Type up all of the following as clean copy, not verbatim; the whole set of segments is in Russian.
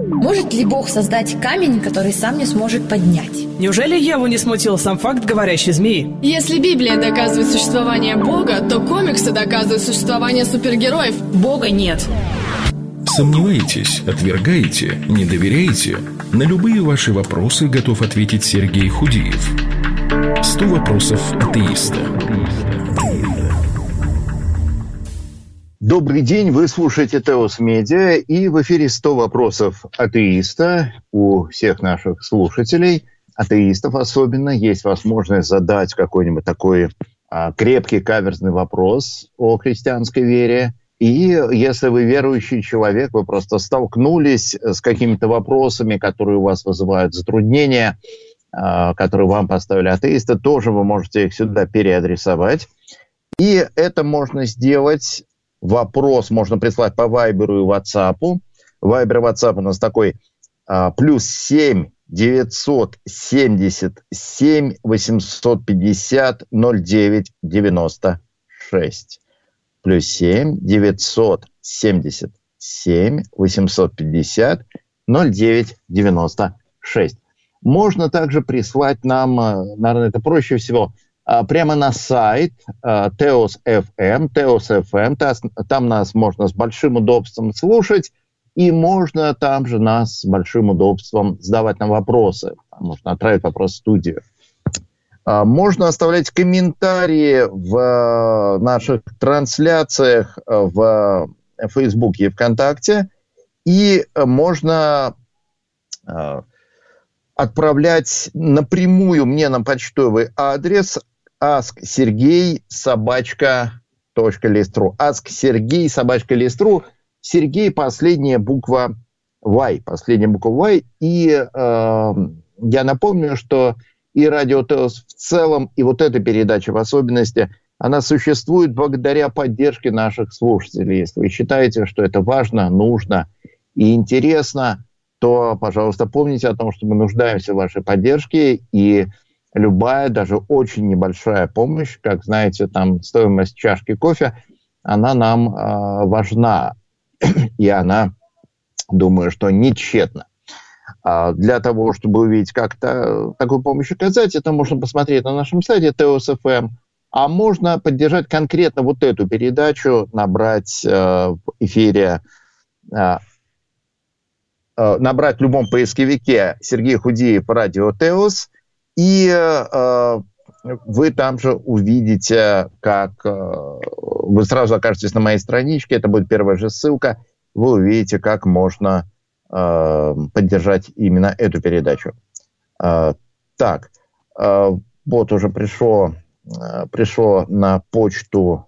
Может ли Бог создать камень, который сам не сможет поднять? Неужели Еву не смутил сам факт говорящей змеи? Если Библия доказывает существование Бога, то комиксы доказывают существование супергероев. Бога нет. Сомневаетесь, отвергаете, не доверяете? На любые ваши вопросы готов ответить Сергей Худиев. 100 вопросов атеиста. Добрый день, вы слушаете Теос Медиа, и в эфире 100 вопросов атеиста. У всех наших слушателей, атеистов особенно, есть возможность задать какой-нибудь такой крепкий каверзный вопрос о христианской вере. И если вы верующий человек, вы просто столкнулись с какими-то вопросами, которые у вас вызывают затруднения, которые вам поставили атеисты, тоже вы можете их сюда переадресовать. И это можно сделать, вопрос можно прислать по Вайберу и Ватсапу. Вайбер и Ватсап у нас такой +7 977 850 09 96. +7 977 850 09 96. Можно также прислать нам, наверное, это проще всего, прямо на сайт Teos FM. Там нас можно с большим удобством слушать, и можно там же нас с большим удобством задавать нам вопросы. Можно отправить вопрос в студию. Можно оставлять комментарии в наших трансляциях в Фейсбуке и ВКонтакте. И можно отправлять напрямую мне на почтовый адрес asksergey@list.ru. asksergey@list.ru. Сергей, последняя буква Y. И я напомню, что и Радио Теос в целом, и вот эта передача в особенности, она существует благодаря поддержке наших слушателей. Если вы считаете, что это важно, нужно и интересно, то, пожалуйста, помните о том, что мы нуждаемся в вашей поддержке, и любая, даже очень небольшая помощь, как знаете, там стоимость чашки кофе, она нам важна, и она, думаю, что не тщетна. Для того, чтобы увидеть, как такую помощь оказать, это можно посмотреть на нашем сайте Teos FM, а можно поддержать конкретно вот эту передачу, набрать в эфире, набрать в любом поисковике Сергей Худиев «Радио Теос», и вы там же увидите, как вы сразу окажетесь на моей страничке, это будет первая же ссылка, вы увидите, как можно поддержать именно эту передачу. Так, вот уже пришло на почту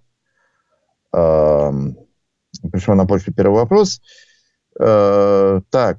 первый вопрос. Так,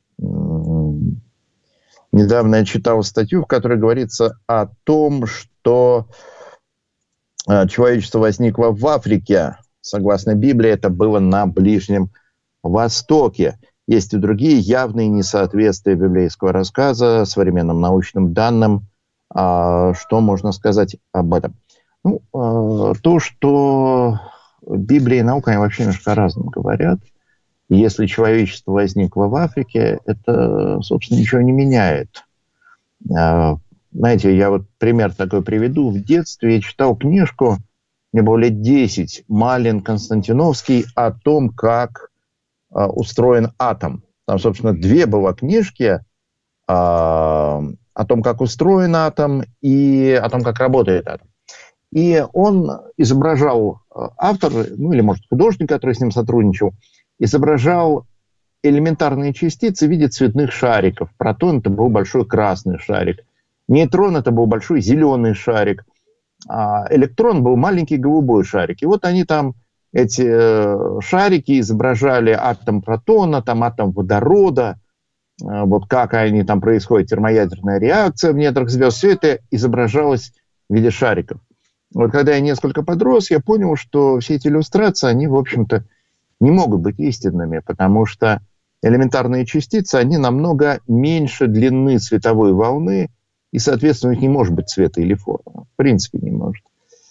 недавно я читал статью, в которой говорится о том, что человечество возникло в Африке. Согласно Библии, это было на Ближнем Востоке. Есть и другие явные несоответствия библейского рассказа современным научным данным. Что можно сказать об этом? То, что Библия и наука, они вообще немножко разным говорят. И если человечество возникло в Африке, это, собственно, ничего не меняет. Знаете, я вот пример такой приведу. В детстве я читал книжку, мне было лет 10, Малин Константиновский, о том, как устроен атом. Там, собственно, 2 было книжки о том, как устроен атом, и о том, как работает атом. И он изображал, автор, или, может, художник, который с ним сотрудничал, изображал элементарные частицы в виде цветных шариков. Протон – это был большой красный шарик. Нейтрон – это был большой зеленый шарик. А электрон был маленький голубой шарик. И вот они там, эти шарики, изображали атом протона, там атом водорода, вот как они там происходит, термоядерная реакция в недрах звезд. Все это изображалось в виде шариков. Вот когда я несколько подрос, я понял, что все эти иллюстрации, они, в общем-то, не могут быть истинными, потому что элементарные частицы, они намного меньше длины световой волны, и, соответственно, у них не может быть цвета или формы. В принципе, не может.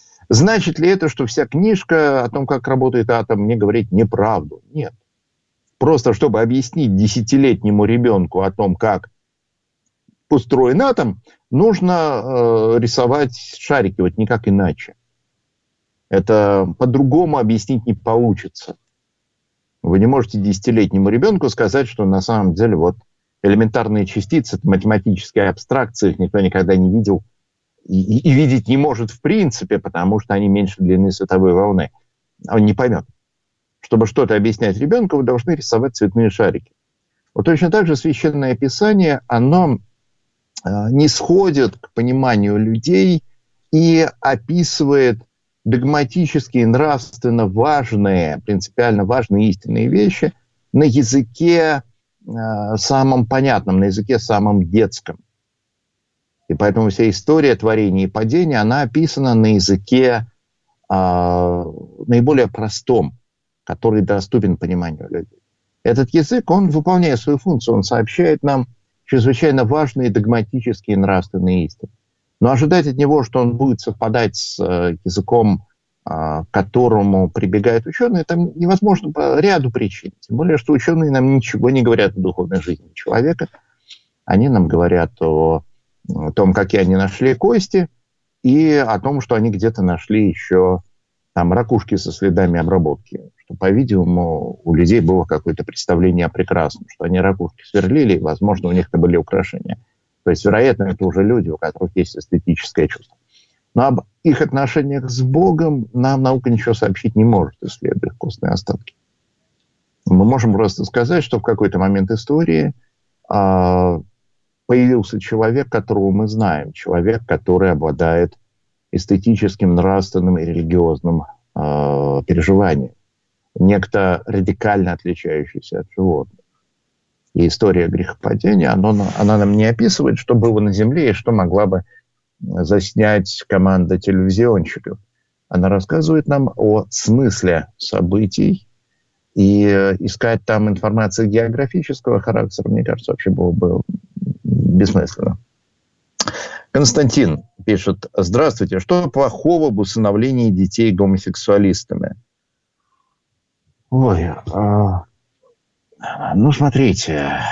Значит ли это, что вся книжка о том, как работает атом, мне говорит неправду? Нет. просто чтобы объяснить 10-летнему ребенку о том, как устроен атом, нужно рисовать шарики, вот никак иначе. Это по-другому объяснить не получится. Вы не можете 10-летнему ребенку сказать, что на самом деле вот элементарные частицы, это математические абстракции, их никто никогда не видел и видеть не может в принципе, потому что они меньше длины световой волны. Он не поймет. Чтобы что-то объяснять ребенку, вы должны рисовать цветные шарики. Вот точно так же Священное Писание, оно не сходит к пониманию людей и описывает догматические, нравственно важные, принципиально важные истинные вещи на языке самом понятном, на языке самом детском. И поэтому вся история творения и падения, она описана на языке наиболее простом, который доступен пониманию людей. Этот язык, он, выполняя свою функцию, он сообщает нам чрезвычайно важные догматические и нравственные истины. Но ожидать от него, что он будет совпадать с языком, к которому прибегают ученые, это невозможно по ряду причин. Тем более, что ученые нам ничего не говорят о духовной жизни человека. Они нам говорят о том, какие они нашли кости, и о том, что они где-то нашли еще там ракушки со следами обработки. Что, по-видимому, у людей было какое-то представление о прекрасном, что они ракушки сверлили, и, возможно, у них это были украшения. То есть, вероятно, это уже люди, у которых есть эстетическое чувство. Но об их отношениях с Богом нам наука ничего сообщить не может, исследуя их костные остатки. Мы можем просто сказать, что в какой-то момент истории появился человек, которого мы знаем, человек, который обладает эстетическим, нравственным и религиозным переживанием. Некто радикально отличающийся от животных. И история грехопадения, она нам не описывает, что было на земле и что могла бы заснять команда телевизионщиков. Она рассказывает нам о смысле событий, и искать там информацию географического характера, мне кажется, вообще было бы бессмысленно. Константин пишет: здравствуйте, что плохого в усыновлении детей гомосексуалистами? Ой, ну смотрите,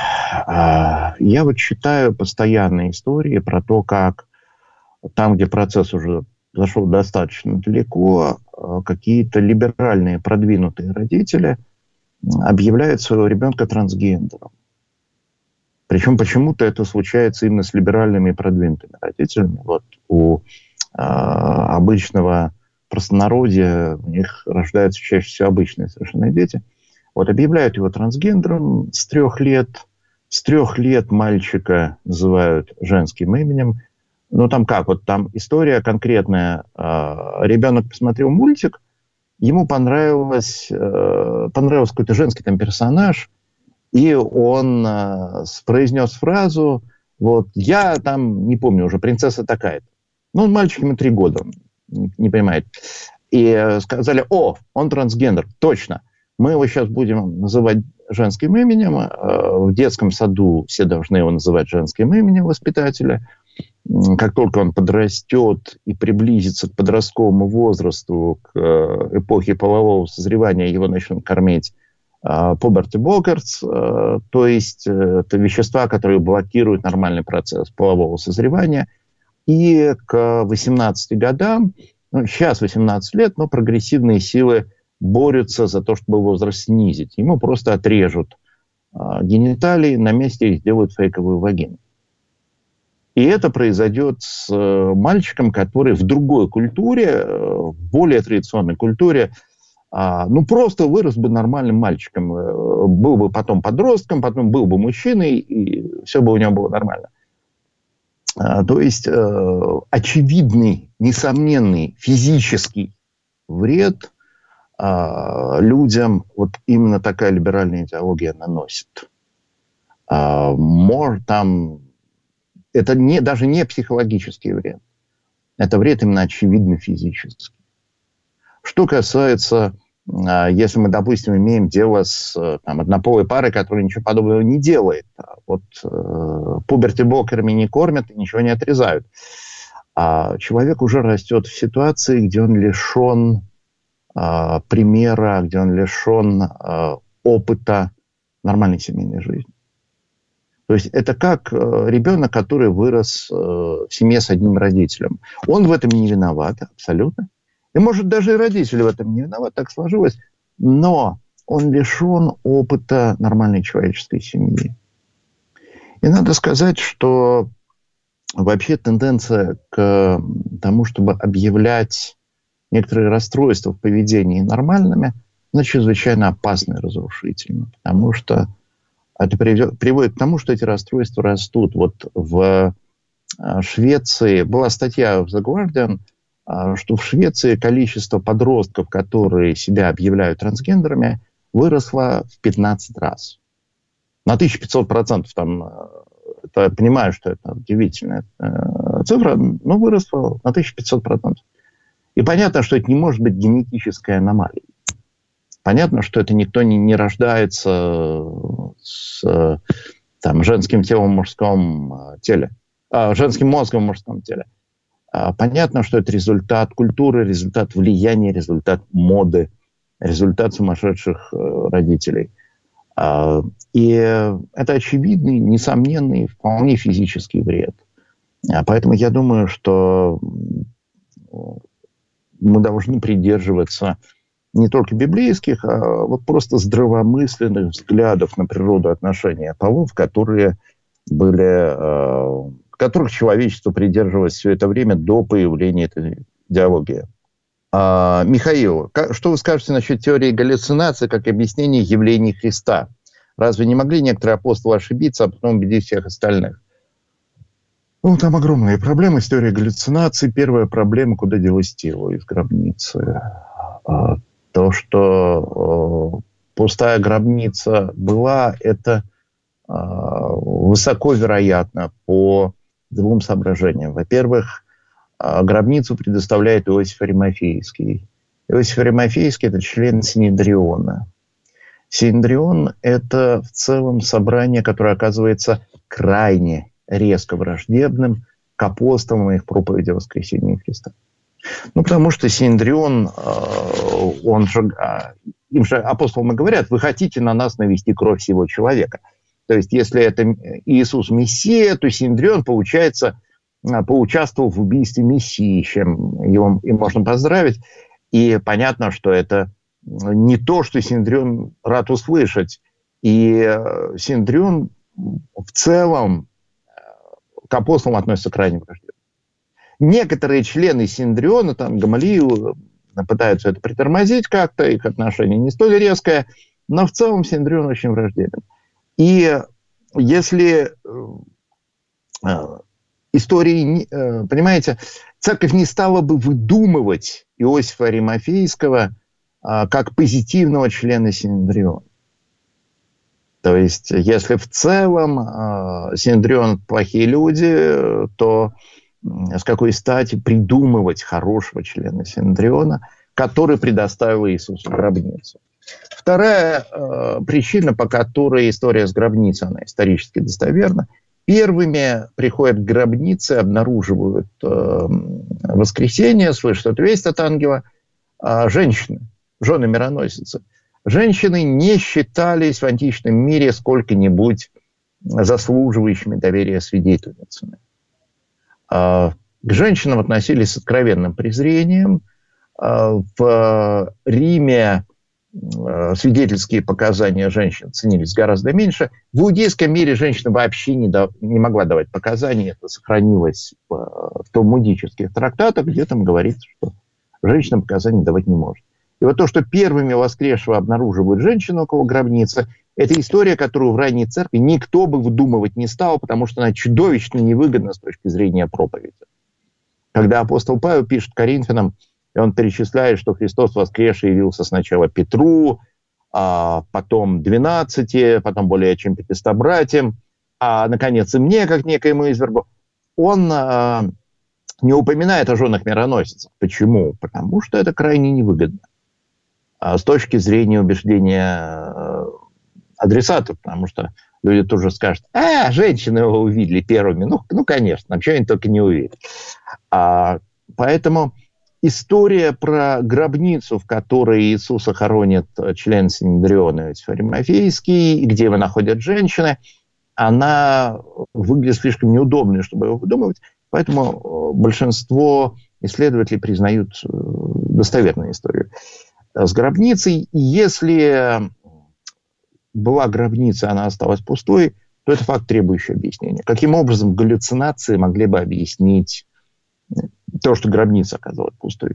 я вот читаю постоянные истории про то, как там, где процесс уже зашел достаточно далеко, какие-то либеральные продвинутые родители объявляют своего ребенка трансгендером. Причем почему-то это случается именно с либеральными и продвинутыми родителями. Вот у обычного простонародья у них рождаются чаще всего обычные совершенно дети. Вот объявляют его трансгендером с 3 лет. С 3 лет мальчика называют женским именем. Ну там как? Вот там история конкретная. Ребенок посмотрел мультик, ему понравился какой-то женский там персонаж, и он произнес фразу, вот, я там, не помню уже, принцесса такая-то. Ну, мальчик, ему 3 года, не понимает. И сказали: о, он трансгендер, точно. Мы его сейчас будем называть женским именем. В детском саду все должны его называть женским именем воспитателя. Как только он подрастет и приблизится к подростковому возрасту, к эпохе полового созревания, его начнут кормить puberty blockers, то есть это вещества, которые блокируют нормальный процесс полового созревания. И к 18 годам, ну, сейчас 18 лет, но прогрессивные силы борются за то, чтобы возраст снизить. Ему просто отрежут гениталии, на месте их сделают фейковую вагину. И это произойдет с мальчиком, который в другой культуре, в более традиционной культуре, ну, просто вырос бы нормальным мальчиком. Был бы потом подростком, потом был бы мужчиной, и все бы у него было нормально. То есть очевидный, несомненный физический вред людям вот именно такая либеральная идеология наносит. Это даже не психологический вред. Это вред именно очевидно физический. Что касается, если мы, допустим, имеем дело с однополой парой, которая ничего подобного не делает, вот пуберти-блокерами не кормят и ничего не отрезают, человек уже растет в ситуации, где он лишен примера, где он лишен опыта нормальной семейной жизни. То есть это как ребенок, который вырос в семье с одним родителем. Он в этом не виноват абсолютно. И, может, даже и родители в этом не виноваты, так сложилось. Но он лишен опыта нормальной человеческой семьи. И надо сказать, что вообще тенденция к тому, чтобы объявлять некоторые расстройства в поведении нормальными, она чрезвычайно опасна и разрушительна. Потому что это приводит к тому, что эти расстройства растут. Вот в Швеции была статья в The Guardian, что в Швеции количество подростков, которые себя объявляют трансгендерами, выросло в 15 раз. На 1500%. Я понимаю, что это удивительная цифра, но выросло на 1500%. И понятно, что это не может быть генетической аномалией. Понятно, что это никто не рождается с женским телом в мужском теле, женским мозгом в мужском теле. Понятно, что это результат культуры, результат влияния, результат моды, результат сумасшедших родителей. И это очевидный, несомненный, вполне физический вред. Поэтому я думаю, что мы должны придерживаться не только библейских, а вот просто здравомысленных взглядов на природу отношения полов, которых человечество придерживалось все это время до появления этой идеологии. Михаил, что вы скажете насчет теории галлюцинации как объяснения явлений Христа? Разве не могли некоторые апостолы ошибиться, а потом убедить всех остальных? Там огромные проблемы с теорией галлюцинации. Первая проблема, куда делось тело из гробницы. То, что пустая гробница была, это высоко вероятно по двум соображениям. Во-первых, гробницу предоставляет Иосиф Аримафейский. Иосиф Аримафейский – это член Синедриона. Синедрион – это в целом собрание, которое оказывается крайне резко враждебным к апостолам и их проповеди о воскресении Христа. Потому что Синедрион, им же апостолам и говорят: вы хотите на нас навести кровь всего человека. То есть, если это Иисус Мессия, то Синедрион, получается, поучаствовал в убийстве Мессии, чем его и можно поздравить. И понятно, что это не то, что Синедрион рад услышать. И Синедрион в целом к апостолам относится крайне враждебно. Некоторые члены Синедриона, Гамалиил, пытаются это притормозить как-то, их отношение не столь резкое, но в целом Синедрион очень враждебен. И если истории, понимаете, церковь не стала бы выдумывать Иосифа Аримафейского как позитивного члена Синедриона. То есть, если в целом Синедрион плохие люди, то с какой стати придумывать хорошего члена Синедриона, который предоставил Иисусу гробницу? Вторая причина, по которой история с гробницей, она исторически достоверна. Первыми приходят к гробнице, обнаруживают воскресение, слышат эту весть от ангела. Женщины, жены мироносицы. Женщины не считались в античном мире сколько-нибудь заслуживающими доверия свидетельницами. К женщинам относились с откровенным презрением. В Риме свидетельские показания женщин ценились гораздо меньше. В иудейском мире женщина вообще не могла давать показания. Это сохранилось в талмудических трактатах, где там говорится, что женщина показания давать не может. И вот то, что первыми воскресшего обнаруживают женщину около гробницы, это история, которую в ранней церкви никто бы выдумывать не стал, потому что она чудовищно невыгодна с точки зрения проповеди. Когда апостол Павел пишет Коринфянам, и он перечисляет, что Христос воскресший явился сначала Петру, потом 12, потом более чем 500 братьям, а, наконец, и мне, как некоему извергу. Он не упоминает о женах мироносицах. Почему? Потому что это крайне невыгодно. С точки зрения убеждения адресатов, потому что люди тоже скажут: женщины его увидели первыми. Ну конечно, вообще они только не увидели. Поэтому История про гробницу, в которой Иисуса хоронит член Синедриона Фаримофейский, где его находят женщины, она выглядит слишком неудобной, чтобы его выдумывать, поэтому большинство исследователей признают достоверную историю с гробницей. И если была гробница, она осталась пустой, то это факт, требующий объяснения. Каким образом галлюцинации могли бы объяснить то, что гробница оказалась пустой?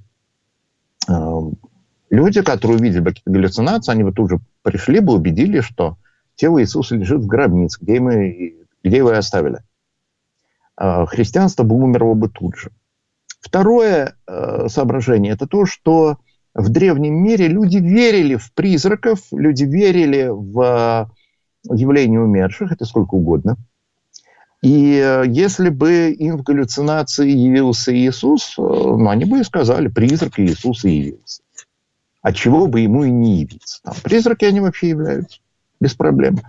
Люди, которые увидели бы какие-то галлюцинации, они бы тут же пришли бы, убедили, что тело Иисуса лежит в гробнице, где его и оставили. Христианство бы умерло бы тут же. Второе соображение – это то, что в древнем мире люди верили в призраков, люди верили в явление умерших, это сколько угодно. И если бы им в галлюцинации явился Иисус, они бы и сказали, призрак Иисуса явился. Отчего бы ему и не явиться. Там призраки они вообще являются, без проблем.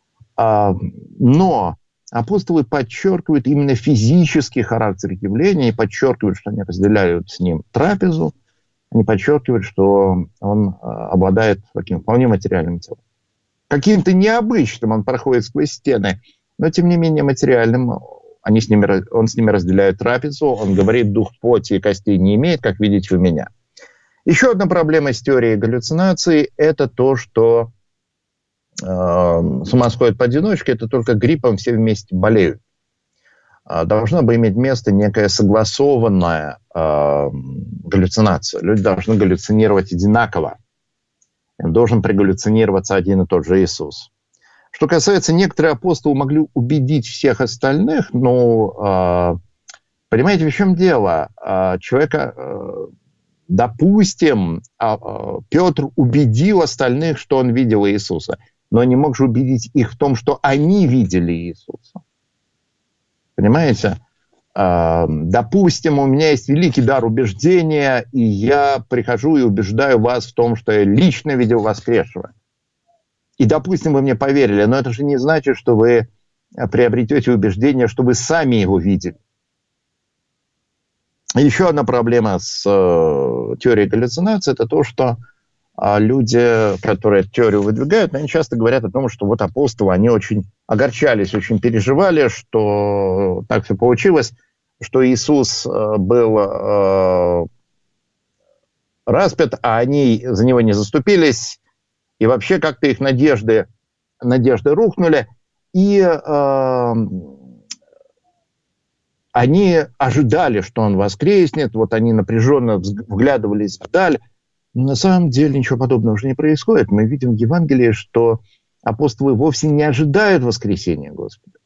Но апостолы подчеркивают именно физический характер явления и подчеркивают, что они разделяют с ним трапезу, они подчеркивают, что он обладает таким вполне материальным телом. Каким-то необычным он проходит сквозь стены, но, тем не менее, материальным. Он с ними разделяет трапезу, он говорит, дух плоти и костей не имеет, как видите у меня. Еще одна проблема с теорией галлюцинаций – это то, что с ума сходят поодиночке, это только гриппом все вместе болеют. Должна бы иметь место некая согласованная галлюцинация. Люди должны галлюцинировать одинаково. Им должен пригаллюцинироваться один и тот же Иисус. Что касается, некоторые апостолы могли убедить всех остальных, но понимаете, в чем дело? Допустим, Петр убедил остальных, что он видел Иисуса, но не мог же убедить их в том, что они видели Иисуса. Понимаете? Допустим, у меня есть великий дар убеждения, и я прихожу и убеждаю вас в том, что я лично видел воскресшего. И, допустим, вы мне поверили, но это же не значит, что вы приобретете убеждение, что вы сами его видели. Еще одна проблема с теорией галлюцинации – это то, что люди, которые эту теорию выдвигают, они часто говорят о том, что вот апостолы, они очень огорчались, очень переживали, что так все получилось, что Иисус был распят, а они за него не заступились, и вообще как-то их надежды рухнули, и они ожидали, что он воскреснет, вот они напряженно вглядывались вдаль. Но на самом деле ничего подобного уже не происходит. Мы видим в Евангелии, что апостолы вовсе не ожидают воскресения Господа.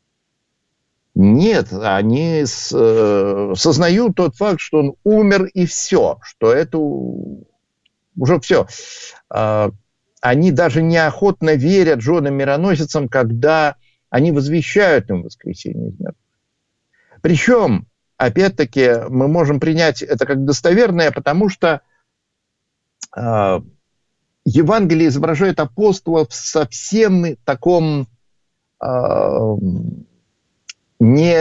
Нет, они сознают тот факт, что он умер и все, что это уже все. Они даже неохотно верят женам-мироносицам, когда они возвещают им воскресение из мертвых. Причем, опять-таки, мы можем принять это как достоверное, потому что Евангелие изображает апостолов в совсем таком не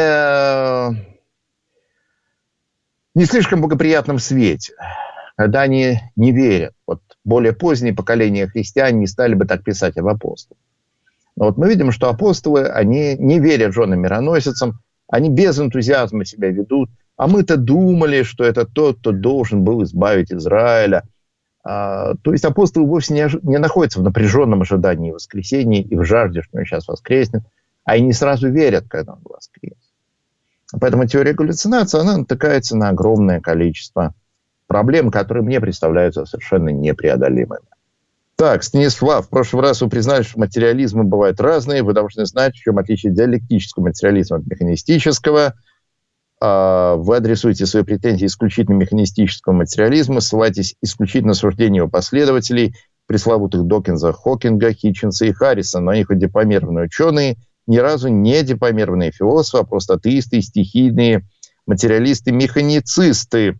слишком благоприятном свете, когда они не верят. Вот более поздние поколения христиан не стали бы так писать об апостолах. Но вот мы видим, что апостолы, они не верят женам-мироносицам, они без энтузиазма себя ведут. А мы-то думали, что это тот, кто должен был избавить Израиля. То есть апостолы вовсе не находятся в напряженном ожидании воскресения и в жажде, что он сейчас воскреснет, а они сразу верят, когда он воскреснет. Поэтому теория галлюцинации, она натыкается на огромное количество проблем, которые мне представляются совершенно непреодолимыми. Так, Станислав, в прошлый раз вы признали, что материализмы бывают разные. Вы должны знать, в чем отличие диалектического материализма от механистического. Вы адресуете свои претензии исключительно механистическому материализму, ссылаетесь исключительно на суждения его последователей, пресловутых Докинза, Хокинга, Хитчинса и Харриса, но они хоть дипломированные ученые, ни разу не дипломированные философы, а просто атеисты, стихийные материалисты, механицисты.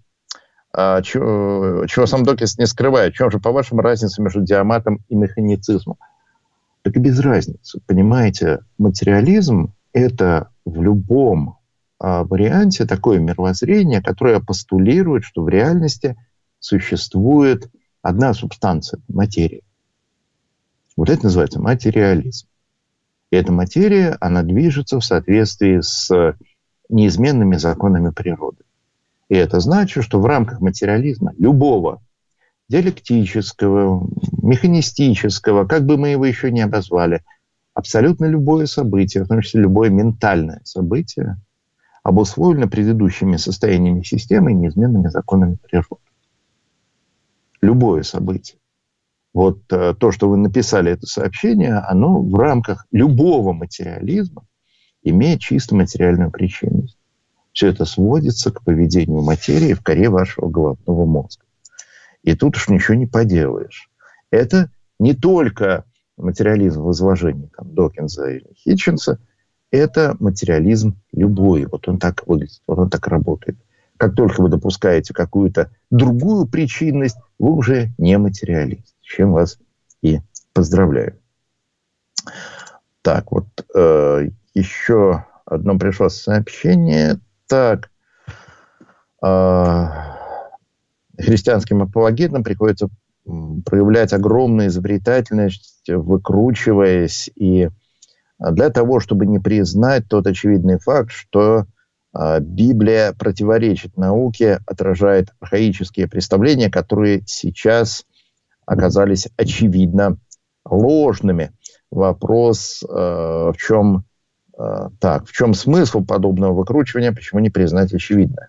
Чего сам Докинс не скрывает. В чем же, по-вашему, разница между диаматом и механицизмом? Так и без разницы. Понимаете, материализм – это в любом варианте такое мировоззрение, которое постулирует, что в реальности существует одна субстанция – материя. Вот это называется материализм. И эта материя, она движется в соответствии с неизменными законами природы. И это значит, что в рамках материализма любого диалектического, механистического, как бы мы его еще ни обозвали, абсолютно любое событие, в том числе любое ментальное событие, обусловлено предыдущими состояниями системы и неизменными законами природы. Любое событие. Вот то, что вы написали, это сообщение, оно в рамках любого материализма имеет чисто материальную причинность. Все это сводится к поведению материи в коре вашего головного мозга. И тут уж ничего не поделаешь. Это не только материализм в изложении Докинза или Хитчинса, это материализм любой. Вот он так выглядит, вот он так работает. Как только вы допускаете какую-то другую причинность, вы уже не материалист. С чем вас и поздравляю. Так, вот еще одно пришло сообщение. Так, христианским апологетам приходится проявлять огромную изобретательность, выкручиваясь, и для того, чтобы не признать тот очевидный факт, что Библия противоречит науке, отражает архаические представления, которые сейчас оказались очевидно ложными. Вопрос, в чем смысл подобного выкручивания, почему не признать очевидное?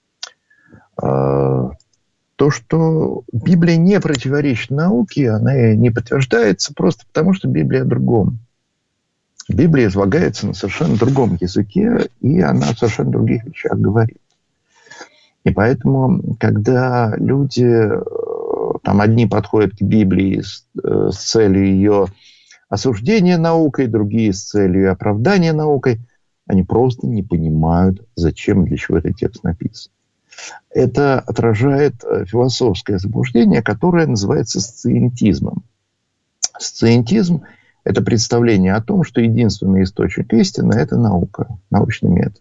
То, что Библия не противоречит науке, она не подтверждается просто потому, что Библия о другом. Библия излагается на совершенно другом языке, и она о совершенно других вещах говорит. И поэтому, когда люди, одни подходят к Библии с целью ее осуждения наукой, другие с целью оправдания наукой, они просто не понимают, зачем и для чего этот текст написан. Это отражает философское заблуждение, которое называется сциентизмом. Сциентизм – это представление о том, что единственный источник истины – это наука, научный метод.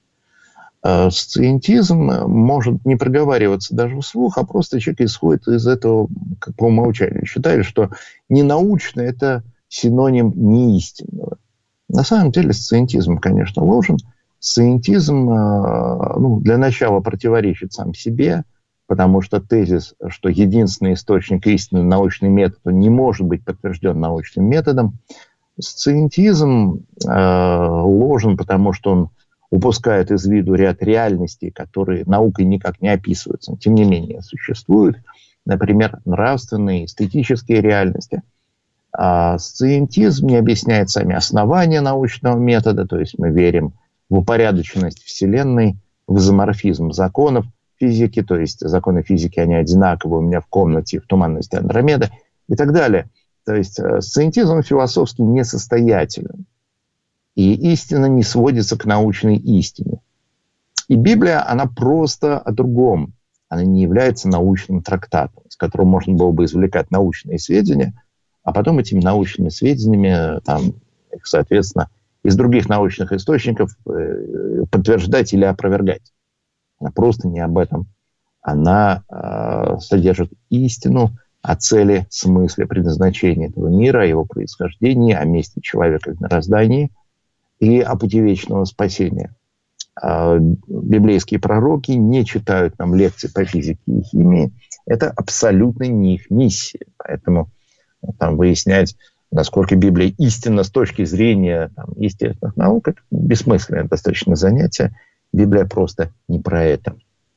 Сциентизм может не проговариваться даже вслух, а просто человек исходит из этого по умолчанию. Считает, что ненаучно – это синоним неистинного. На самом деле сциентизм, конечно, ложен. Сциентизм, для начала противоречит сам себе, потому что тезис, что единственный источник истины – научный метод, не может быть подтвержден научным методом. Сциентизм ложен, потому что он упускает из виду ряд реальностей, которые наукой никак не описываются, тем не менее существуют. Например, нравственные, эстетические реальности. А сциентизм не объясняет сами основания научного метода, то есть мы верим в упорядоченность Вселенной, в изоморфизм законов физики, то есть законы физики, они одинаковые у меня в комнате, в туманности Андромеды и так далее. То есть сциентизм философски несостоятелен. И истина не сводится к научной истине. И Библия, она просто о другом. Она не является научным трактатом, из которого можно было бы извлекать научные сведения, а потом этими научными сведениями, их, соответственно, из других научных источников подтверждать или опровергать. Она просто не об этом. Она содержит истину о цели, смысле, предназначении этого мира, о его происхождении, о месте человека в мироздании и о пути вечного спасения. Библейские пророки не читают нам лекции по физике и химии. Это абсолютно не их миссия. Поэтому выяснять, насколько Библия истинна с точки зрения естественных наук, это бессмысленное достаточно занятие. Библия просто не про это.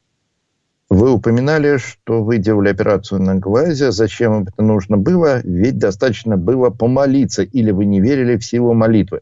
Вы упоминали, что вы делали операцию на глазе. Зачем это нужно было? Ведь достаточно было помолиться. Или вы не верили в силу молитвы?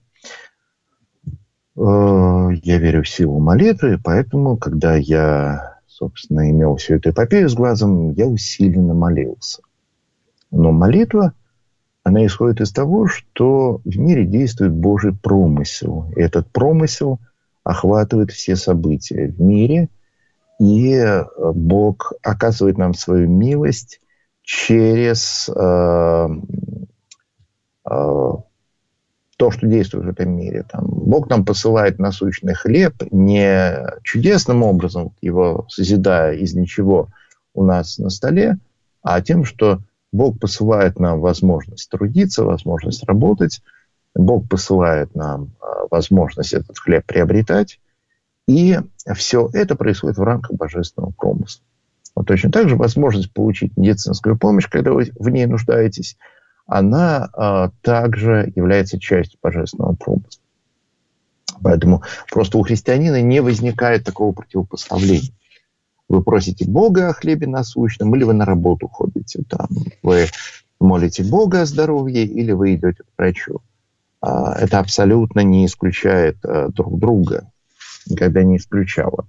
Я верю в силу молитвы, поэтому, когда я, собственно, имел всю эту эпопею с глазом, я усиленно молился. Но молитва, она исходит из того, что в мире действует Божий промысел. И этот промысел охватывает все события в мире, и Бог оказывает нам свою милость через то, то, что действует в этом мире. Там, Бог нам посылает насущный хлеб не чудесным образом, его созидая из ничего у нас на столе, а тем, что Бог посылает нам возможность трудиться, возможность работать, Бог посылает нам возможность этот хлеб приобретать, и все это происходит в рамках божественного промысла. Вот точно так же возможность получить медицинскую помощь, когда вы в ней нуждаетесь, она также является частью божественного промысла. Поэтому просто у христианина не возникает такого противопоставления. Вы просите Бога о хлебе насущном, или вы на работу ходите, там, вы молите Бога о здоровье, или вы идете к врачу. Это абсолютно не исключает друг друга, никогда не исключало.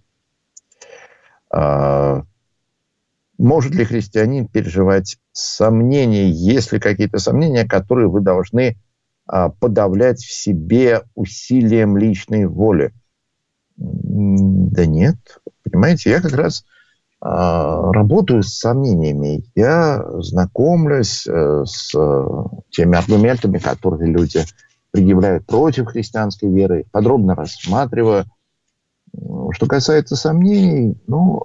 Может ли христианин переживать сомнения? Есть ли какие-то сомнения, которые вы должны подавлять в себе усилием личной воли? Да нет. Понимаете, я как раз работаю с сомнениями. Я знакомлюсь с теми аргументами, которые люди предъявляют против христианской веры, подробно рассматриваю. Что касается сомнений,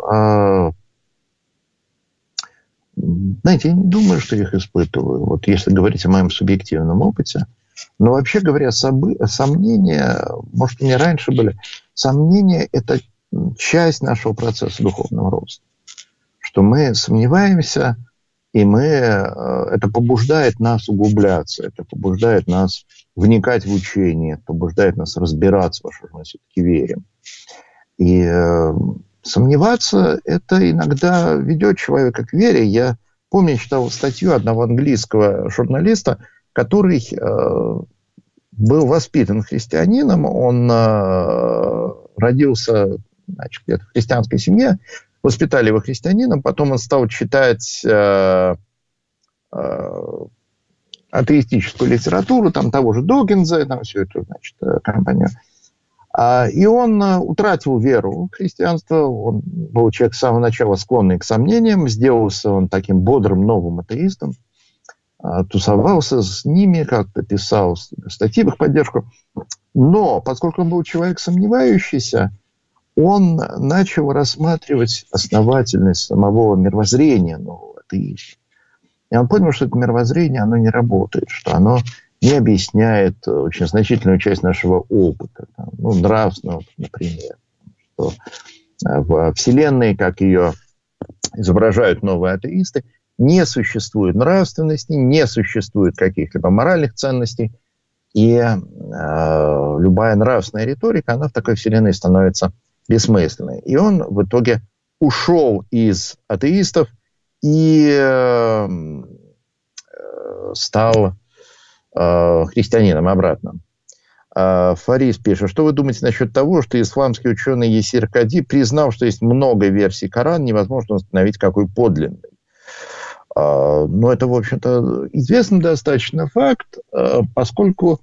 знаете, я не думаю, что их испытываю. Вот если говорить о моем субъективном опыте. Но вообще говоря, сомнения, может, у меня раньше были, сомнения – это часть нашего процесса духовного роста. Что мы сомневаемся, и это побуждает нас углубляться, это побуждает нас вникать в учение, это побуждает нас разбираться, во что мы все-таки верим. И сомневаться – это иногда ведет человека к вере. Я помню, читал статью одного английского журналиста, который был воспитан христианином. Он родился, значит, где-то в христианской семье, воспитали его христианином, потом он стал читать атеистическую литературу, там того же Докинза, там всю эту, значит, компанию. И он утратил веру в христианство, он был человек с самого начала склонный к сомнениям, сделался он таким бодрым новым атеистом, тусовался с ними, как-то писал статьи в их поддержку. Но поскольку он был человек сомневающийся, он начал рассматривать основательность самого мировоззрения нового атеизма. И он понял, что это мировоззрение, оно не работает, что оно не объясняет очень значительную часть нашего опыта, нравственного, например. Что в Вселенной, как ее изображают новые атеисты, не существует нравственности, не существует каких-либо моральных ценностей, и любая нравственная риторика, она в такой Вселенной становится бессмысленной. И он в итоге ушел из атеистов и стал христианином обратно. Фарис пишет, что вы думаете насчет того, что исламский ученый Есир Кади признал, что есть много версий Корана, невозможно установить, какой подлинный. Но это, в общем-то, известный достаточно факт, поскольку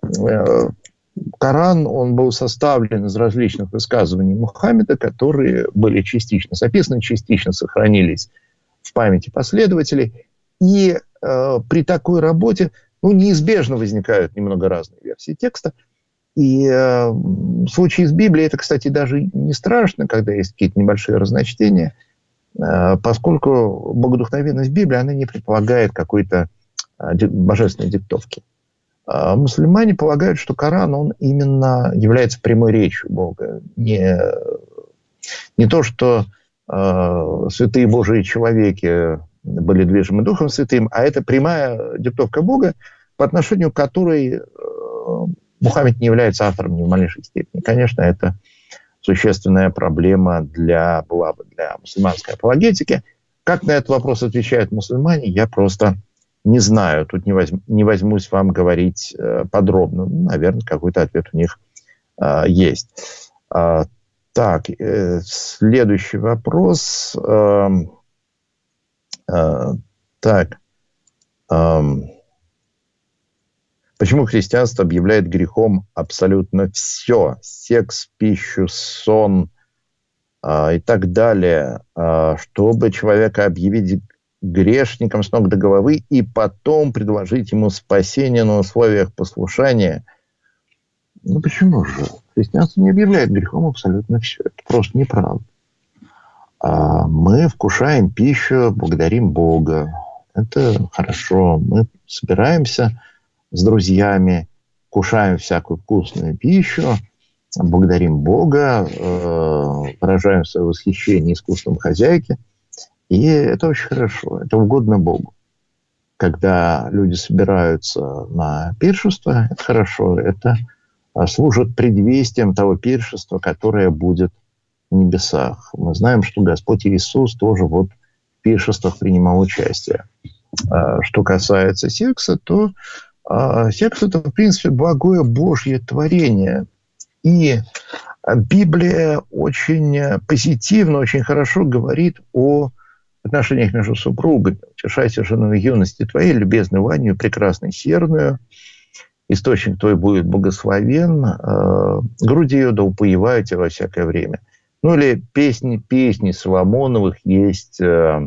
Коран, он был составлен из различных высказываний Мухаммеда, которые были частично записаны, частично сохранились в памяти последователей. И при такой работе неизбежно возникают немного разные версии текста. И в случае с Библией это, кстати, даже не страшно, когда есть какие-то небольшие разночтения, поскольку богодухновенность Библии, она не предполагает какой-то божественной диктовки. Мусульмане полагают, что Коран, он именно является прямой речью Бога. Не то, что святые Божии человеки были движимы Духом Святым, а это прямая диктовка Бога, по отношению к которой Мухаммед не является автором ни в малейшей степени. Конечно, это существенная проблема для мусульманской апологетики. Как на этот вопрос отвечают мусульмане, я просто не знаю. Тут не возьмусь вам говорить подробно. Наверное, какой-то ответ у них есть. Так, следующий вопрос. Почему христианство объявляет грехом абсолютно все? Секс, пищу, сон и так далее. Чтобы человека объявить грешником с ног до головы и потом предложить ему спасение на условиях послушания. Ну, почему же? Христианство не объявляет грехом абсолютно все. Это просто неправда. Мы вкушаем пищу, благодарим Бога. Это хорошо. Мы собираемся с друзьями, кушаем всякую вкусную пищу, благодарим Бога, выражаем свое восхищение искусством хозяйки. И это очень хорошо. Это угодно Богу. Когда люди собираются на пиршество, это хорошо. Это служит предвестием того пиршества, которое будет в небесах. Мы знаем, что Господь Иисус тоже вот в пиршествах принимал участие. Что касается секса, то секс – это, в принципе, благое Божье творение. И Библия очень позитивно, очень хорошо говорит о отношениях между супругами. «Утешайся женой юности твоей, любезную Ваню, прекрасной серную. Источник твой будет благословен. Груди ее да упоевают тебя во всякое время». Ну, или песни Соломоновых есть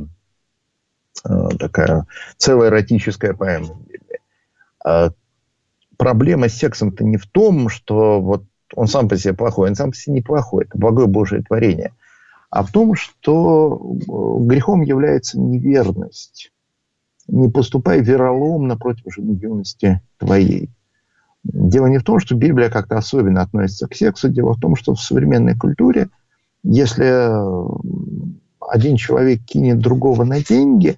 такая целая эротическая поэма в Библии. Проблема с сексом-то не в том, что вот он сам по себе плохой, он сам по себе неплохой, это благое Божие творение, а в том, что грехом является неверность. Не поступай вероломно против жены юности твоей. Дело не в том, что Библия как-то особенно относится к сексу, дело в том, что в современной культуре, если один человек кинет другого на деньги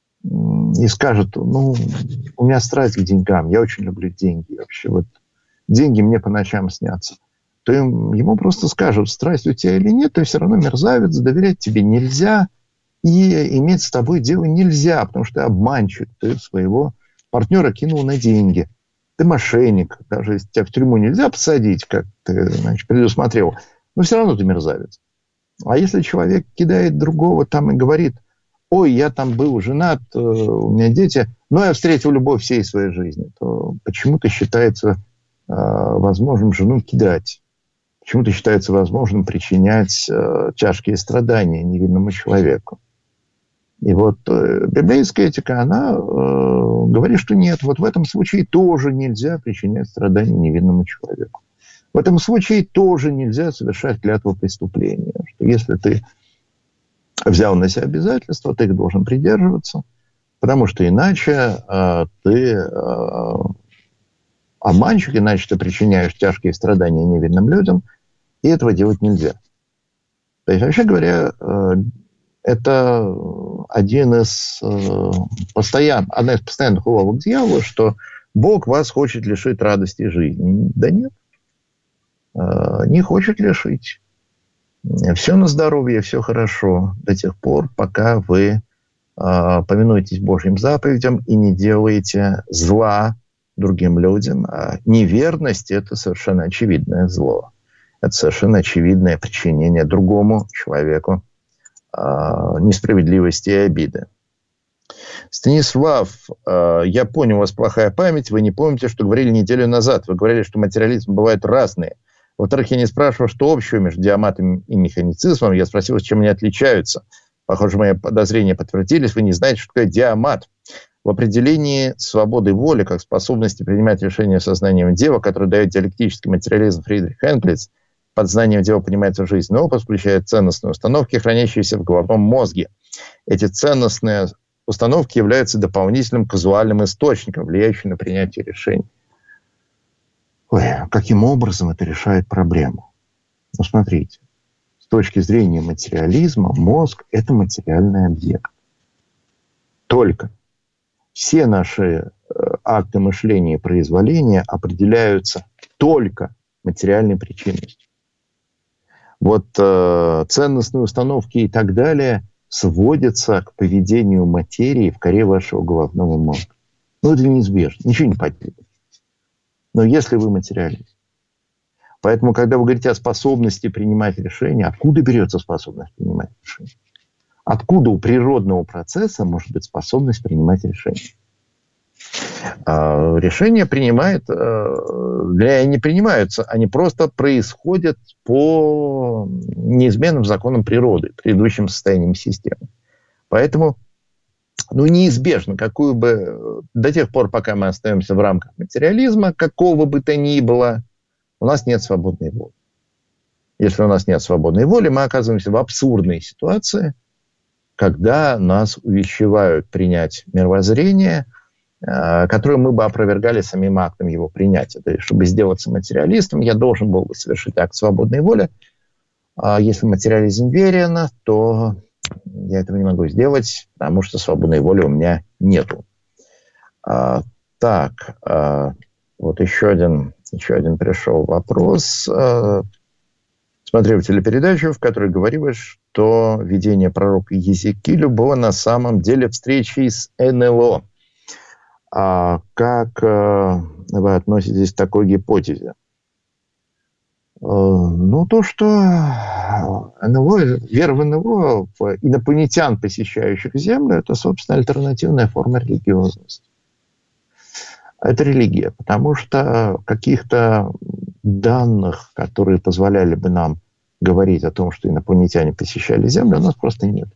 и скажет, ну, у меня страсть к деньгам, я очень люблю деньги, вообще вот деньги мне по ночам снятся, то ему просто скажут, страсть у тебя или нет, ты все равно мерзавец, доверять тебе нельзя, и иметь с тобой дело нельзя, потому что ты обманщик, ты своего партнера кинул на деньги, ты мошенник, даже если тебя в тюрьму нельзя посадить, как ты, значит, предусмотрел, но все равно ты мерзавец. А если человек кидает другого там и говорит, ой, я там был женат, у меня дети, но я встретил любовь всей своей жизни, то почему-то считается возможным жену кидать. Почему-то считается возможным причинять тяжкие страдания невинному человеку. И вот библейская этика, она говорит, что нет, вот в этом случае тоже нельзя причинять страдания невинному человеку. В этом случае тоже нельзя совершать клятву преступления. Что если ты взял на себя обязательства, ты их должен придерживаться, потому что иначе ты обманщик, иначе ты причиняешь тяжкие страдания невинным людям, и этого делать нельзя. То есть, вообще говоря, это одна из постоянных уловок дьявола, что Бог вас хочет лишить радости жизни. Да нет. Не хочет лишить. Все на здоровье, все хорошо до тех пор, пока вы повинуетесь Божьим заповедям и не делаете зла другим людям. А неверность – это совершенно очевидное зло. Это совершенно очевидное причинение другому человеку несправедливости и обиды. Станислав, я понял, у вас плохая память, вы не помните, что говорили неделю назад. Вы говорили, что материализм бывают разные. Во-вторых, я не спрашивал, что общего между диаматом и механицизмом. Я спросил, чем они отличаются. Похоже, мои подозрения подтвердились. Вы не знаете, что такое диамат. В определении свободы воли, как способности принимать решения сознанием дела, которое дает диалектический материализм Фридрих Энгельс, под знанием дела понимается жизненный опыт, включая ценностные установки, хранящиеся в головном мозге. Эти ценностные установки являются дополнительным казуальным источником, влияющим на принятие решений. Ой, каким образом это решает проблему? Ну, смотрите, с точки зрения материализма, мозг – это материальный объект. Только все наши акты мышления и произволения определяются только материальной причинностью. Вот ценностные установки и так далее сводятся к поведению материи в коре вашего головного мозга. Ну, это неизбежно, ничего не поделать. Но если вы материалист. Поэтому, когда вы говорите о способности принимать решения, откуда берется способность принимать решения? Откуда у природного процесса может быть способность принимать решения? Решения не принимаются, они просто происходят по неизменным законам природы, предыдущим состояниям системы. Поэтому неизбежно, до тех пор, пока мы остаемся в рамках материализма, какого бы то ни было, у нас нет свободной воли. Если у нас нет свободной воли, мы оказываемся в абсурдной ситуации, когда нас увещевают принять мировоззрение, которое мы бы опровергали самим актом его принятия. То есть, чтобы сделаться материалистом, я должен был бы совершить акт свободной воли. А если материализм верен, то я этого не могу сделать, потому что свободной воли у меня нету. Вот еще один пришел вопрос. Смотрел телепередачу, в которой говорилось, что видение пророка Иезекииля было на самом деле встречей с НЛО. Как вы относитесь к такой гипотезе? То, что НЛО, вера в НЛО, в инопланетян, посещающих Землю, это, собственно, альтернативная форма религиозности. Это религия, потому что каких-то данных, которые позволяли бы нам говорить о том, что инопланетяне посещали Землю, у нас просто нет.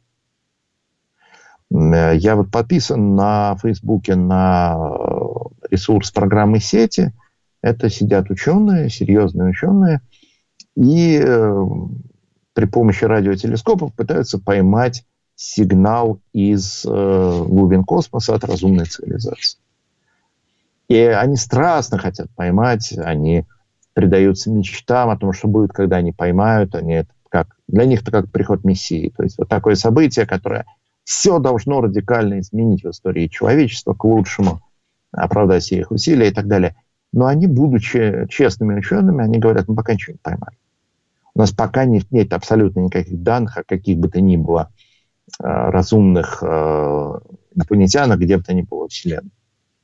Я подписан на Фейсбуке на ресурс программы сети. Это сидят ученые, серьезные ученые, и при помощи радиотелескопов пытаются поймать сигнал из глубин космоса от разумной цивилизации. И они страстно хотят поймать, они предаются мечтам о том, что будет, когда они поймают. Для них это как приход Мессии. То есть вот такое событие, которое все должно радикально изменить в истории человечества к лучшему, оправдать все их усилия и так далее. Но они, будучи честными учеными, они говорят, мы пока ничего не поймали. У нас пока нет абсолютно никаких данных о каких бы то ни было разумных инопланетянах, где бы то ни было Вселенной.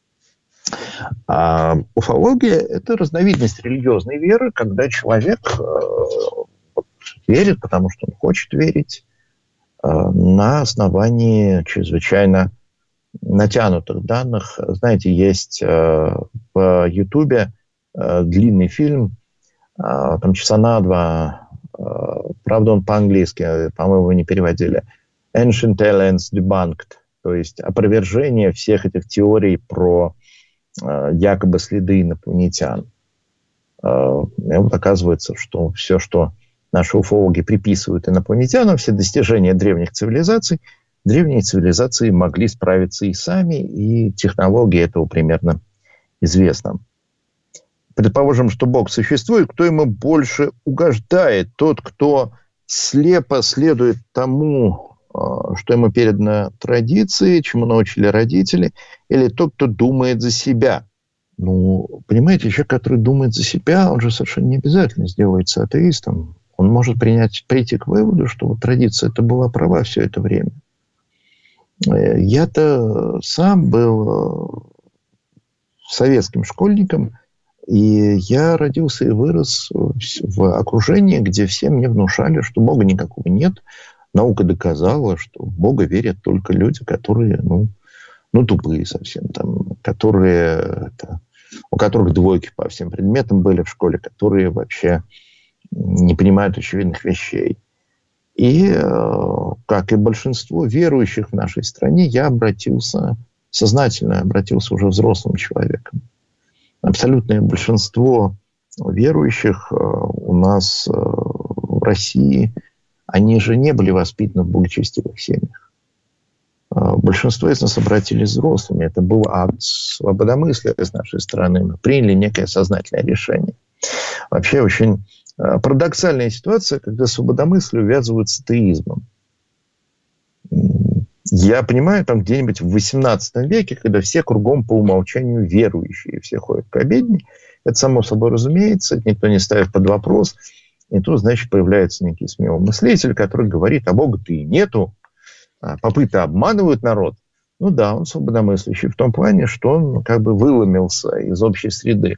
Уфология – это разновидность религиозной веры, когда человек верит, потому что он хочет верить, на основании чрезвычайно натянутых данных. Знаете, есть в Ютубе длинный фильм, там часа на два, правда он по-английски, по-моему, его не переводили, Ancient Aliens Debunked, то есть опровержение всех этих теорий про якобы следы инопланетян. И вот оказывается, что все, что наши уфологи приписывают инопланетянам, все достижения древних цивилизаций, древние цивилизации могли справиться и сами, и технологии этого примерно известна. Предположим, что Бог существует, кто ему больше угождает? Тот, кто слепо следует тому, что ему передано традицией, чему научили родители, или тот, кто думает за себя? Понимаете, человек, который думает за себя, он же совершенно не обязательно сделается атеистом. Он может прийти к выводу, что традиция это была права все это время. Я-то сам был советским школьником, и я родился и вырос в окружении, где все мне внушали, что Бога никакого нет. Наука доказала, что в Бога верят только люди, которые, тупые совсем, у которых двойки по всем предметам были в школе, которые вообще не понимают очевидных вещей. И, как и большинство верующих в нашей стране, я сознательно обратился уже взрослым человеком. Абсолютное большинство верующих у нас в России, они же не были воспитаны в благочестивых семьях. Большинство из нас обратились взрослыми. Это был акт свободомыслия с нашей стороны. Мы приняли некое сознательное решение. Вообще очень парадоксальная ситуация, когда свободомыслие увязывают с атеизмом. Я понимаю, там где-нибудь в XVIII веке, когда все кругом по умолчанию верующие, все ходят к обедне, это само собой разумеется, это никто не ставит под вопрос. И тут, значит, появляется некий смелый мыслитель, который говорит, а Бога-то и нету, попы-то обманывают народ. Он свободомыслящий в том плане, что он как бы выломился из общей среды.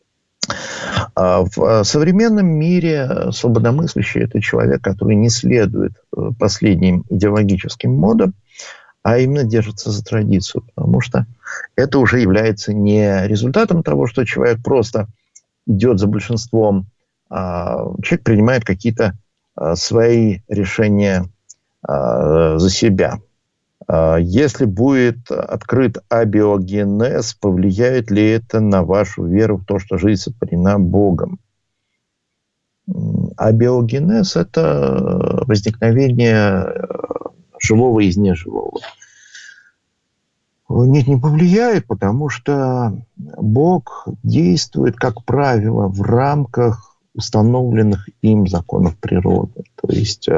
В современном мире свободомыслящий – это человек, который не следует последним идеологическим модам, а именно держится за традицию. Потому что это уже является не результатом того, что человек просто идет за большинством, человек принимает какие-то свои решения за себя. Если будет открыт абиогенез, повлияет ли это на вашу веру в то, что жизнь сотворена Богом? Абиогенез – это возникновение живого из неживого. Нет, не повлияет, потому что Бог действует, как правило, в рамках установленных им законов природы. То есть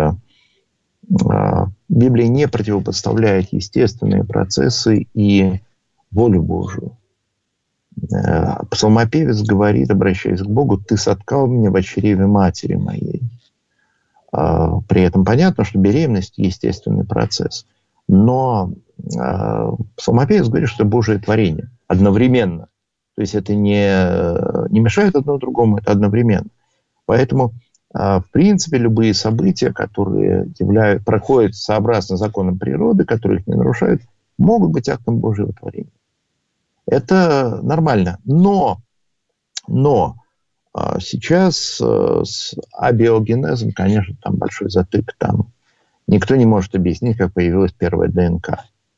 Библия не противопоставляет естественные процессы и волю Божию. Псалмопевец говорит, обращаясь к Богу: «Ты соткал меня в чреве матери моей». При этом понятно, что беременность – естественный процесс. Но псалмопевец говорит, что это Божие творение одновременно. То есть это не мешает одно другому, это одновременно. Поэтому, в принципе, любые события, которые проходят сообразно законам природы, которые их не нарушают, могут быть актом Божьего творения. Это нормально. Но сейчас с абиогенезом, конечно, там большой затык. Там никто не может объяснить, как появилась первая ДНК.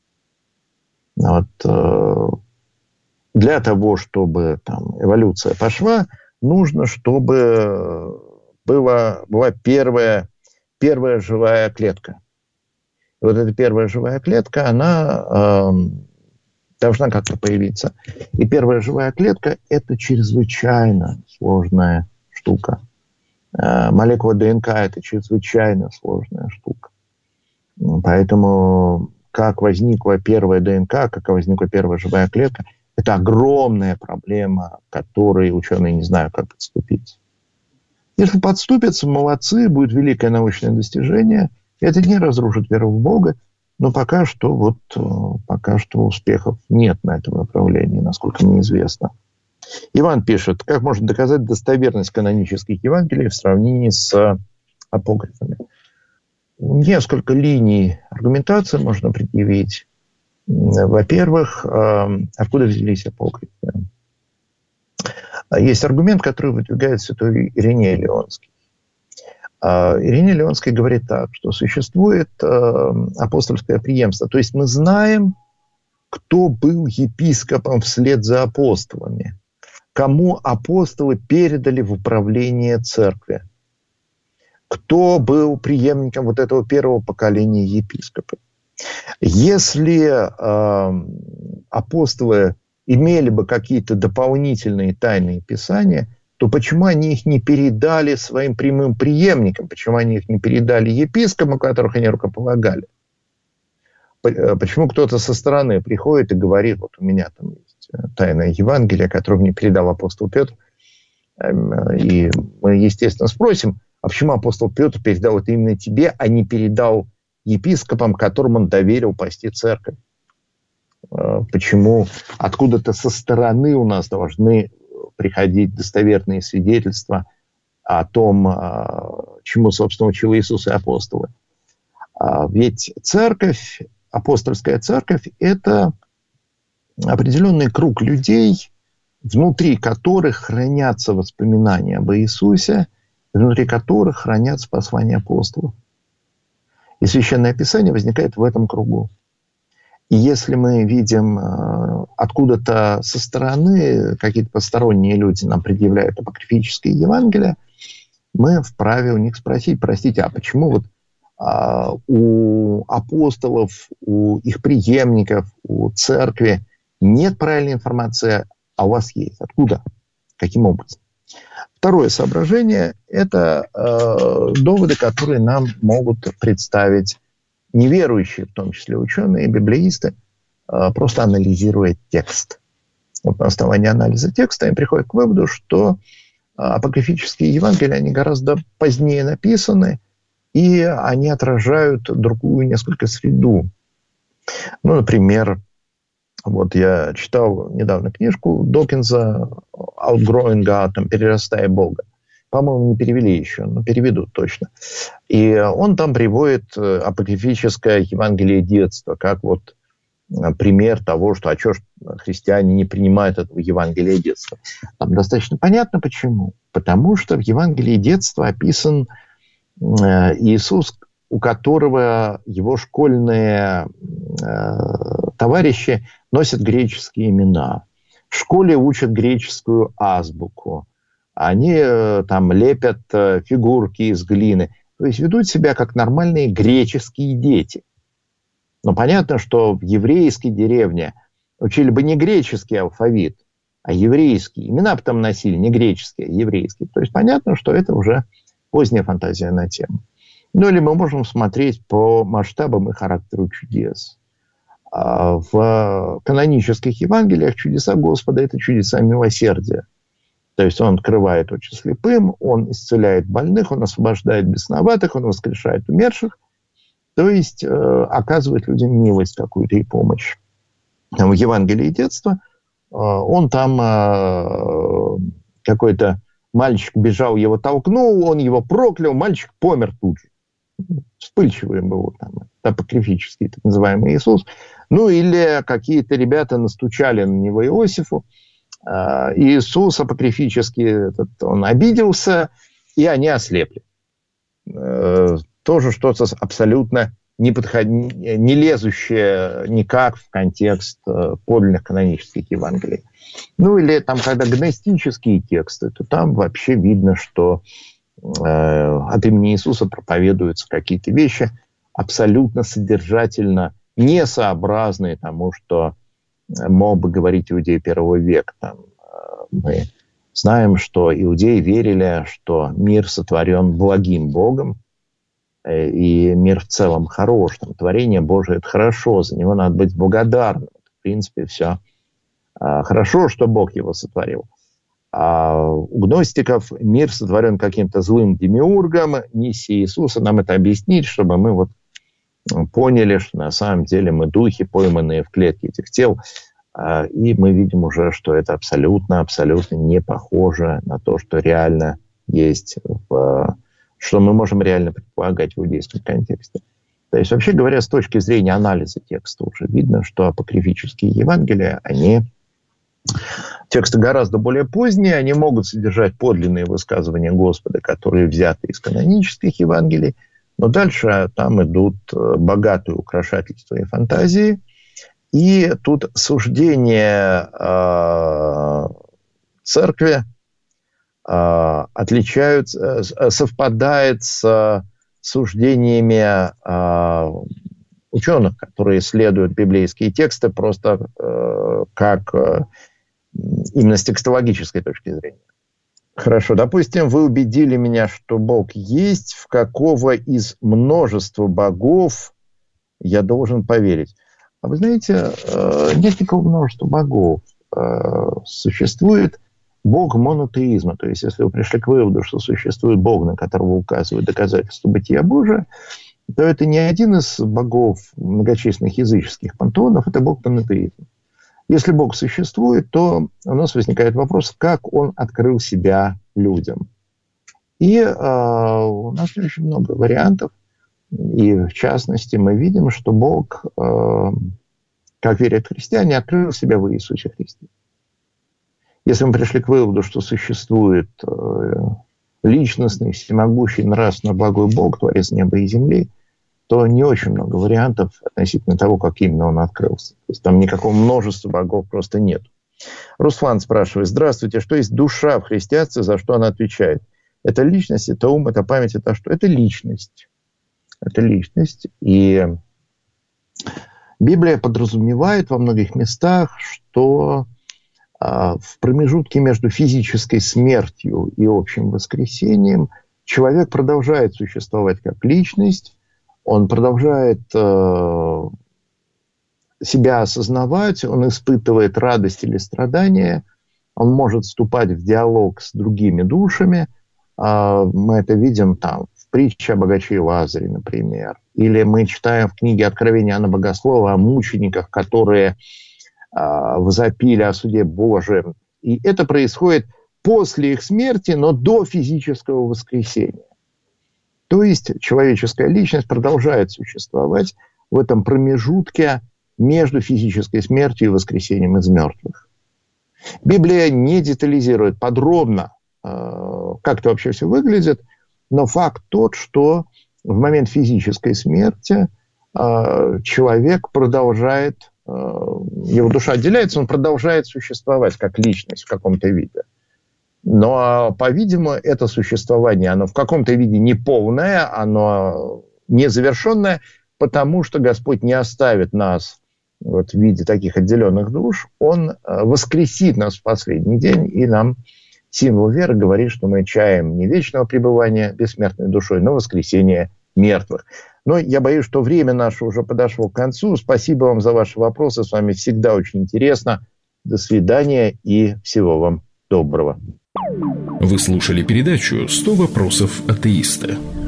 Для того, чтобы там эволюция пошла, нужно, чтобы была первая живая клетка. И вот эта первая живая клетка, она должна как-то появиться. И первая живая клетка – это чрезвычайно сложная штука. Молекула ДНК – это чрезвычайно сложная штука. Поэтому как возникла первая ДНК, как возникла первая живая клетка – это огромная проблема, к которой ученые не знают, как подступиться. Если подступятся, молодцы, будет великое научное достижение. Это не разрушит веру в Бога, но пока что успехов нет на этом направлении, насколько мне известно. Иван пишет: как можно доказать достоверность канонических Евангелий в сравнении с апокрифами? Несколько линий аргументации можно предъявить. Во-первых, откуда взялись апокрифы? Есть аргумент, который выдвигает святой Ириней Леонский. Ириней Леонский говорит так, что существует апостольское преемство. То есть мы знаем, кто был епископом вслед за апостолами, кому апостолы передали в управление церкви, кто был преемником вот этого первого поколения епископов. Если апостолы имели бы какие-то дополнительные тайные писания, то почему они их не передали своим прямым преемникам? Почему они их не передали епископам, которых они рукополагали? Почему кто-то со стороны приходит и говорит: вот у меня там есть тайное Евангелие, которое мне передал апостол Петр. И мы, естественно, спросим: а почему апостол Петр передал это именно тебе, а не передал епископам, которым он доверил пасти церковь? Почему откуда-то со стороны у нас должны приходить достоверные свидетельства о том, чему, собственно, учил Иисус и апостолы? Ведь церковь, апостольская церковь, это определенный круг людей, внутри которых хранятся воспоминания об Иисусе, внутри которых хранятся послания апостолов. И Священное Писание возникает в этом кругу. И если мы видим откуда-то со стороны, какие-то посторонние люди нам предъявляют апокрифические Евангелия, мы вправе у них спросить: простите, а почему вот у апостолов, у их преемников, у церкви нет правильной информации, а у вас есть? Откуда? Каким образом? Второе соображение – это доводы, которые нам могут представить неверующие, в том числе ученые, библеисты, просто анализируя текст. Вот на основании анализа текста они приходят к выводу, что апокрифические Евангелия, они гораздо позднее написаны, и они отражают другую несколько среду. Ну, например, вот я читал недавно книжку Докинза «Outgrowing God», там «Перерастая Бога». По-моему, не перевели еще, но переведут точно. И он там приводит апокрифическое Евангелие детства, как вот пример того, что христиане не принимают этого Евангелия детства. Там достаточно понятно, почему. Потому что в Евангелии детства описан Иисус, у которого его школьные товарищи носят греческие имена. В школе учат греческую азбуку. Они там лепят фигурки из глины. То есть ведут себя как нормальные греческие дети. Но понятно, что в еврейской деревне учили бы не греческий алфавит, а еврейский. Имена потом носили не греческие, а еврейские. То есть понятно, что это уже поздняя фантазия на тему. Ну или мы можем смотреть по масштабам и характеру чудес. В канонических Евангелиях чудеса Господа – это чудеса милосердия. То есть он открывает очи слепым, он исцеляет больных, он освобождает бесноватых, он воскрешает умерших. То есть оказывает людям милость какую-то и помощь. В Евангелии детства он там какой-то мальчик бежал, его толкнул, он его проклял, мальчик помер тут же. Вспыльчивый был там, апокрифический так называемый Иисус. Ну или какие-то ребята настучали на него Иосифу. Иисус апокрифический, он обиделся, и они ослепли. Тоже что-то абсолютно не лезущее никак в контекст подлинных канонических Евангелий. Ну или там, когда гностические тексты, то там вообще видно, что от имени Иисуса проповедуются какие-то вещи абсолютно содержательно несообразные тому, что мог бы говорить иудей первого века. Там, мы знаем, что иудеи верили, что мир сотворен благим Богом, и мир в целом хорош. Там, творение Божие – это хорошо, за него надо быть благодарным. В принципе, все хорошо, что Бог его сотворил. А у гностиков мир сотворен каким-то злым демиургом. Миссия Иисуса нам это объяснить, чтобы мы вот поняли, что на самом деле мы духи, пойманные в клетки этих тел. И мы видим уже, что это абсолютно не похоже на то, что реально есть, что мы можем реально предполагать в иудейском контексте. То есть, вообще говоря, с точки зрения анализа текста уже видно, что апокрифические Евангелия, они тексты гораздо более поздние, они могут содержать подлинные высказывания Господа, которые взяты из канонических Евангелий, но дальше там идут богатые украшательства и фантазии. И тут суждение церкви совпадает с суждениями ученых, которые исследуют библейские тексты просто как именно с текстологической точки зрения. Хорошо, допустим, вы убедили меня, что Бог есть, в какого из множества богов я должен поверить. А вы знаете, нет никакого множества богов. Существует Бог монотеизма. То есть, если вы пришли к выводу, что существует Бог, на которого указывают доказательства бытия Божия, то это не один из богов многочисленных языческих пантеонов, это Бог монотеизма. Если Бог существует, то у нас возникает вопрос, как Он открыл себя людям. И у нас очень много вариантов. И в частности мы видим, что Бог, как верят христиане, открыл себя в Иисусе Христе. Если мы пришли к выводу, что существует личностный, всемогущий, нравственно благой Бог, Творец неба и земли, то не очень много вариантов относительно того, как именно он открылся. То есть там никакого множества богов просто нет. Руслан спрашивает: здравствуйте, что есть душа в христианстве, за что она отвечает? Это личность, это ум, это память, это что? Это личность. Это личность. И Библия подразумевает во многих местах, что в промежутке между физической смертью и общим воскресением человек продолжает существовать как личность, он продолжает себя осознавать, он испытывает радость или страдания, он может вступать в диалог с другими душами. Мы это видим там в притче о богаче и Лазаре, например. Или мы читаем в книге Откровения Иоанна Богослова о мучениках, которые возопили о суде Божьем. И это происходит после их смерти, но до физического воскресения. То есть человеческая личность продолжает существовать в этом промежутке между физической смертью и воскресением из мертвых. Библия не детализирует подробно, как это вообще все выглядит, но факт тот, что в момент физической смерти человек продолжает, его душа отделяется, он продолжает существовать как личность в каком-то виде. Но, по-видимому, это существование, оно в каком-то виде неполное, оно незавершенное, потому что Господь не оставит нас в виде таких отделенных душ. Он воскресит нас в последний день, и нам символ веры говорит, что мы чаем не вечного пребывания бессмертной душой, но воскресения мертвых. Но я боюсь, что время наше уже подошло к концу. Спасибо вам за ваши вопросы. С вами всегда очень интересно. До свидания и всего вам доброго. Вы слушали передачу «100 вопросов атеиста».